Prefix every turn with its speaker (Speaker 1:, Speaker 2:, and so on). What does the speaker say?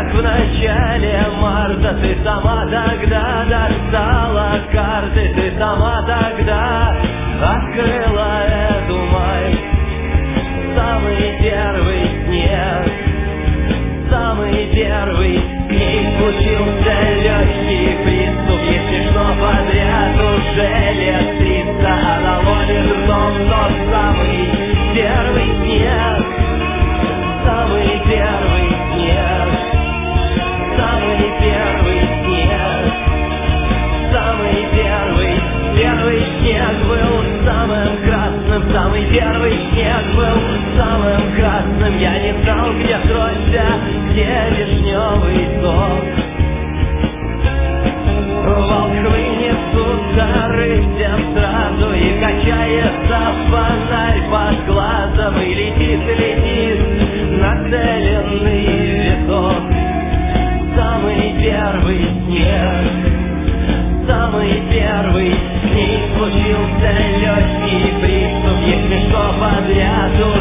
Speaker 1: как в начале марта. Ты сама тогда достала карты, ты сама тогда открыла эту масть. Самый первый снег, самый первый с ней случился легкий приступ. Если что подряд уже лет 300, она ловит ртом тот самый первый снег, самый первый снег, самый первый снег, самый первый. Первый снег был самым красным, самый первый снег был самым красным. Я не знал, где стройся, где вишневый сок. Волхвы несутся рысям сразу, и качается фонарь под глазом, и летит нацеленный виток. Самый первый снег, самый первый, с ней случился легкий приступ. Если что подряд